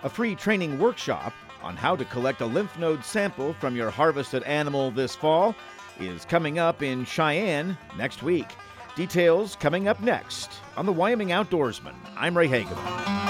A free training workshop on how to collect a lymph node sample from your harvested animal this fall is coming up in Cheyenne next week. Details coming up next on the Wyoming Outdoorsman. I'm Ray Hageman.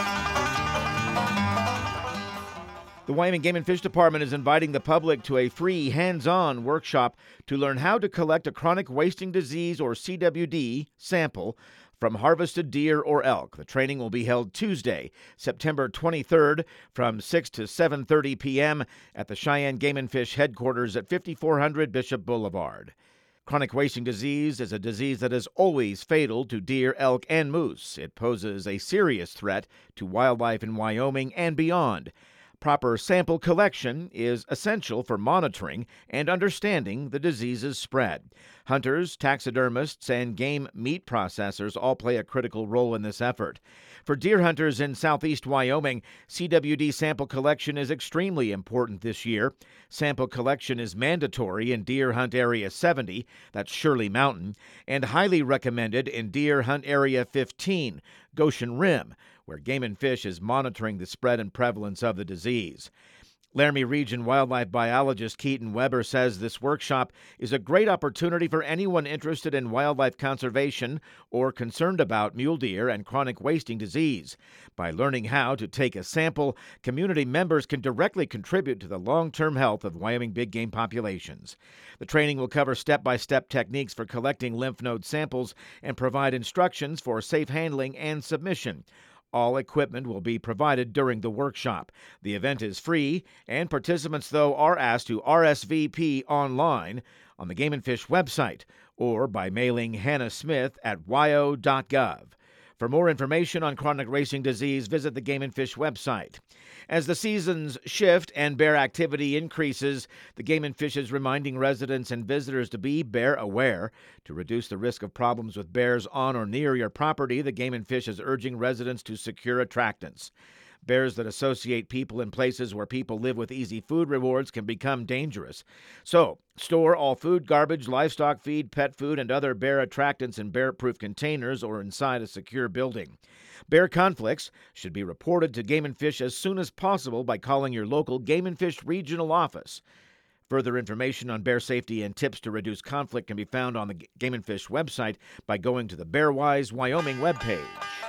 The Wyoming Game and Fish Department is inviting the public to a free hands-on workshop to learn how to collect a chronic wasting disease or CWD sample from harvested deer or elk. The training will be held Tuesday, September 23rd from 6 to 7:30 p.m. at the Cheyenne Game and Fish headquarters at 5400 Bishop Boulevard. Chronic wasting disease is a disease that is always fatal to deer, elk, and moose. It poses a serious threat to wildlife in Wyoming and beyond. Proper sample collection is essential for monitoring and understanding the disease's spread. Hunters, taxidermists, and game meat processors all play a critical role in this effort. For deer hunters in southeast Wyoming, CWD sample collection is extremely important this year. Sample collection is mandatory in Deer Hunt Area 70, that's Shirley Mountain, and highly recommended in Deer Hunt Area 15, Goshen Rim, where Game and Fish is monitoring the spread and prevalence of the disease. Laramie Region wildlife biologist Keaton Weber says this workshop is a great opportunity for anyone interested in wildlife conservation or concerned about mule deer and chronic wasting disease. By learning how to take a sample, community members can directly contribute to the long-term health of Wyoming big game populations. The training will cover step-by-step techniques for collecting lymph node samples and provide instructions for safe handling and submission. All equipment will be provided during the workshop. The event is free, and participants, though, are asked to RSVP online on the Game and Fish website or by mailing Hannah Smith at wyo.gov. For more information on chronic wasting disease, visit the Game and Fish website. As the seasons shift and bear activity increases, the Game and Fish is reminding residents and visitors to be bear aware. To reduce the risk of problems with bears on or near your property, the Game and Fish is urging residents to secure attractants. Bears that associate people in places where people live with easy food rewards can become dangerous. So, store all food, garbage, livestock feed, pet food, and other bear attractants in bear-proof containers or inside a secure building. Bear conflicts should be reported to Game and Fish as soon as possible by calling your local Game and Fish regional office. Further information on bear safety and tips to reduce conflict can be found on the Game and Fish website by going to the Bearwise Wyoming webpage.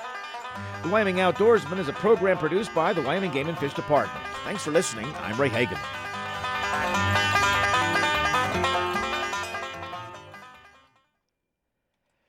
The Wyoming Outdoorsman is a program produced by the Wyoming Game and Fish Department. Thanks for listening. I'm Ray Hageman.